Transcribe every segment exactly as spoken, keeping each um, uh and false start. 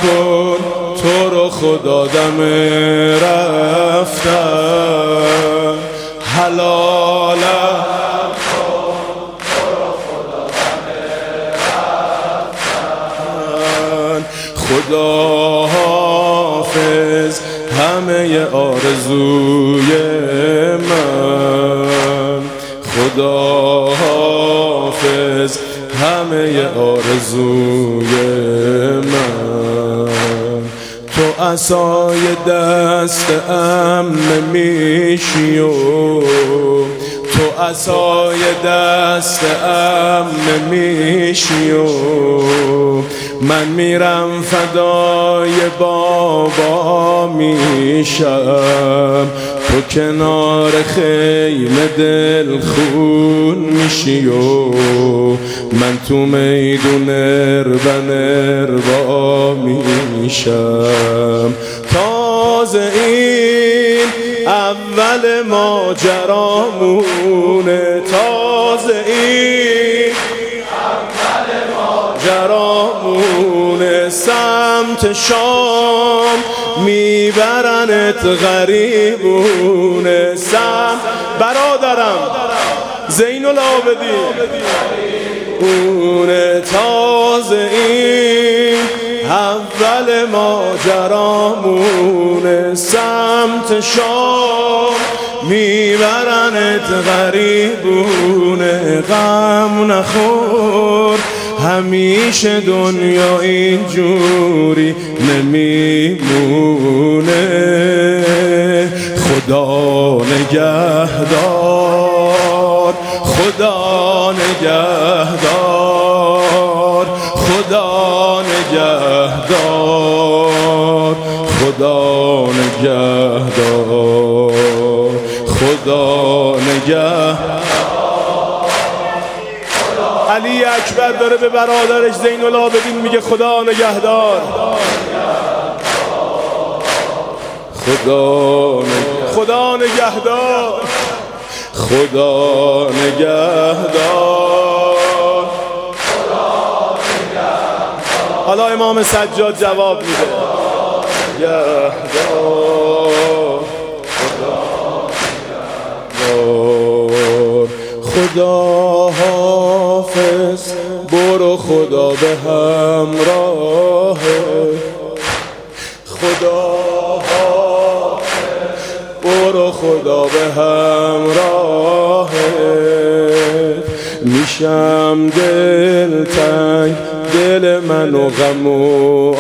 کن تو رو خدا دم رفتن، حلالم کن تو رو خدا دم رفتن. خدا حافظ همه آرزوی من، خدا حافظ همه آرزوی من. تو عصای دست امن میشی و تو عصای دست امن میشی و من میرم فدای بابا میشم، تو کنار خیمه دل خون میشی و من تو میدون اربن اربا میشم. تازه این اول ماجرامونه، تازه این اول ماجرامونه، سمت شام میبرنت غریبونه. سم برادرم زین العابدین اونه، تازه این اول ماجرامونه، سمت شام میبرنت غریبونه. غم نخور همیشه دنیا اینجوری نمیمونه، خدا نگهدار، خدا نگهدار، خدا نگهدار، خدا نگهدار، خدا نگهدار. علی اکبر داره به برادرش زین العابدین میگه خدا نگهدار، خدا نگهدار، خدا نگهدار، خدا نگهدار. حالا امام سجاد جواب میده نگهدار، خدا حافظ برو خدا به همراه، خدا حافظ برو خدا به همراه. میشم دل تنگ دل من و غم و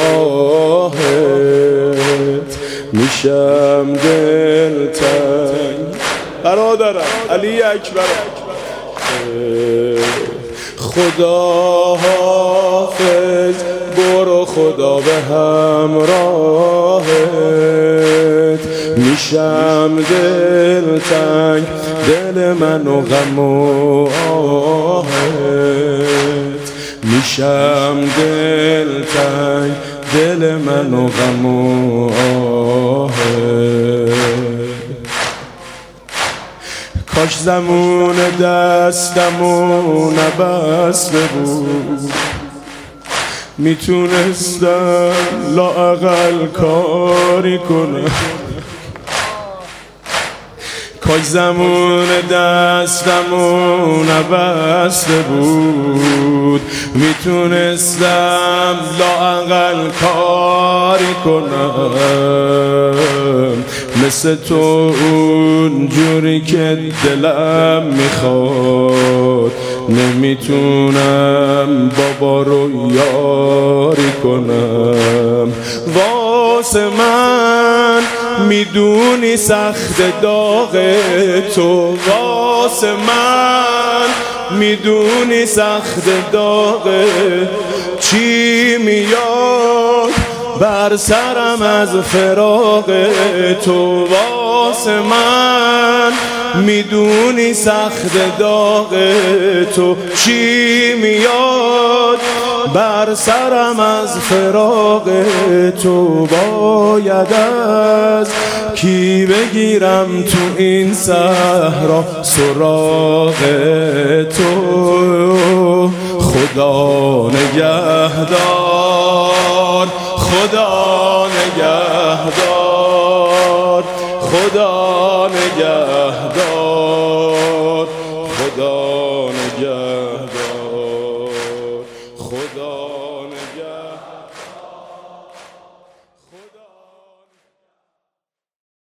آهت، میشم دل تنگ برادرم علی اکبر. خدا حافظ برو خدا به همراهت، میشم دل تنگ دل من و غم و آهت، میشم دل تنگ دل من و غم و آهت. کاش زمون دستمو نبسته بود، میتونستم لااقل کاری کنم. کاش زمون دستمو نبسته بود، میتونستم لااقل کاری کنم. مثل تو اونجوری که دلم میخواد، نمیتونم بابا رو یاری کنم. واسه من میدونی سخت داغ تو، واسه من میدونی سخت داغ. چی میاد بر سرم از فراق تو، واسه من میدونی سخت داغ تو. چی میاد بر سرم از فراق تو، باید از کی بگیرم تو این صحرا سراغ تو. خدا نگهدار، خدا نگهدار، خدا نگهدار، خدا نگهدار.